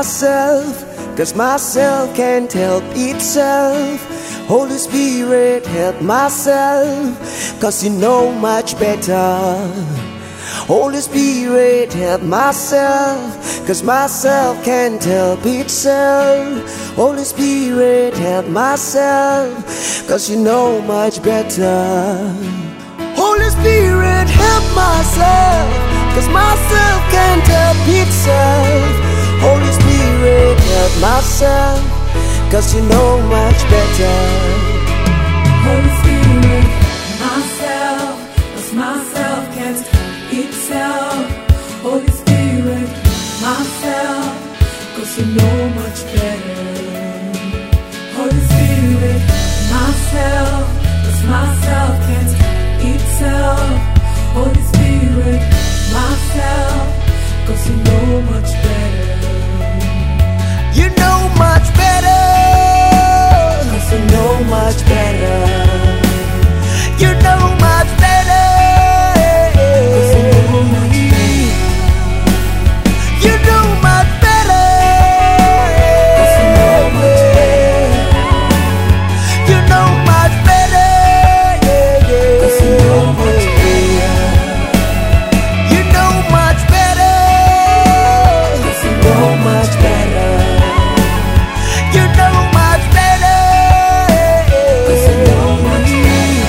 myself, 'cause myself can't help itself. Holy Spirit, help myself, 'cause you know much better. Holy Spirit, help myself, 'cause myself can't help itself. Holy Spirit, help myself, 'cause you know much better. Holy Spirit, help myself, 'cause myself can't help itself. Holy Spirit, help myself, 'cause you know much better. Holy Spirit, myself, 'cause myself can't itself. Holy Spirit, myself, 'cause you know much better. Holy Spirit, myself, 'cause myself can't itself. Holy Spirit, myself, 'cause you know much better. You know much better, 'cause you know much better. You know much better, 'Cause you know much better. you know much better. 'Cause you know much better. You know much better, 'Cause you know much better. you know much better. 'Cause you know much better. You know much better. 'Cause you know much better.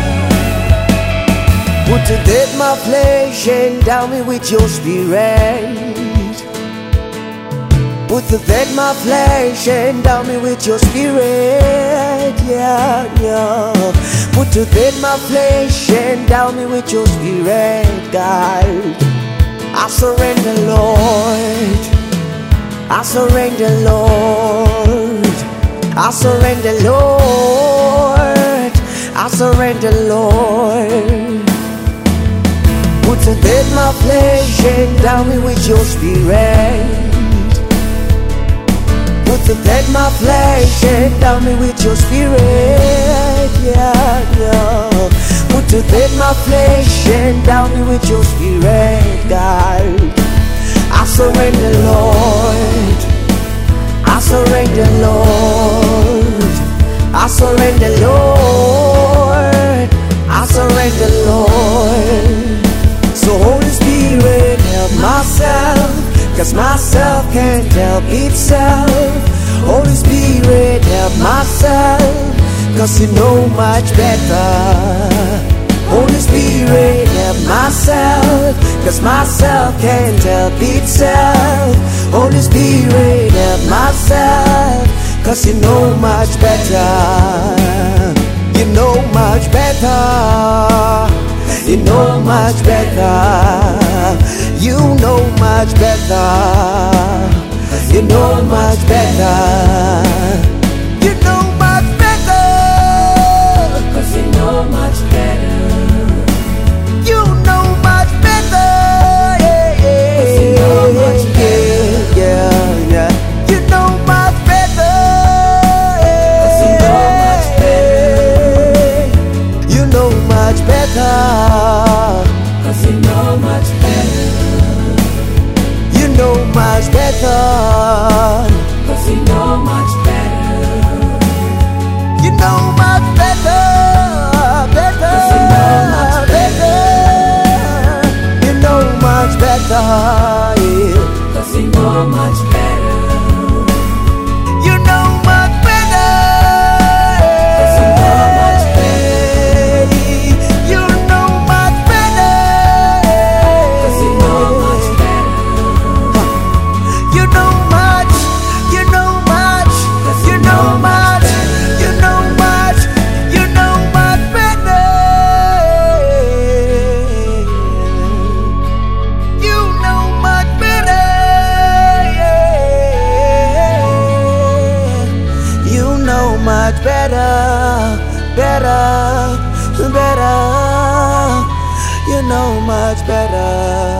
Put to death my flesh and down me with your spirit. Put to death my flesh and down me with your spirit. Yeah, yeah. Put to death my flesh and down me with your spirit, God. I surrender, Lord. I surrender, Lord. I surrender, Lord. I surrender, Lord. Put to death my flesh and down me with your spirit. Put to death my flesh and down me with your spirit. Yeah, yeah. Put to death my flesh and down me with your spirit, God. I surrender, Lord. I surrender, Lord. I surrender, Lord. I surrender, Lord. So Holy Spirit, help myself, 'cause myself can't help itself. Holy Spirit, help myself, 'cause you know much better. Holy Spirit, help myself, 'cause myself can't help itself. Holy Spirit, help myself, 'cause you know much better. You know much better. You know much better. You know much better. You know much better. You know much better. 'Cause you know much better. You know much better. Yeah, yeah. 'Cause you know much better. Yeah, yeah. You know much better. 'Cause you know much better. You know much better. 'Cause you know much better. You know much better. 'Cause you know much better. You know much better. Better. 'Cause you know much better. You know much better. Yeah. 'Cause you know much better. You know much better. 'Cause you know much better. You know much better. 'Cause you know much better. You know much. You know much. You know much. You know much. You know much better. You know much better. You know much better. Better. Better. You know much better.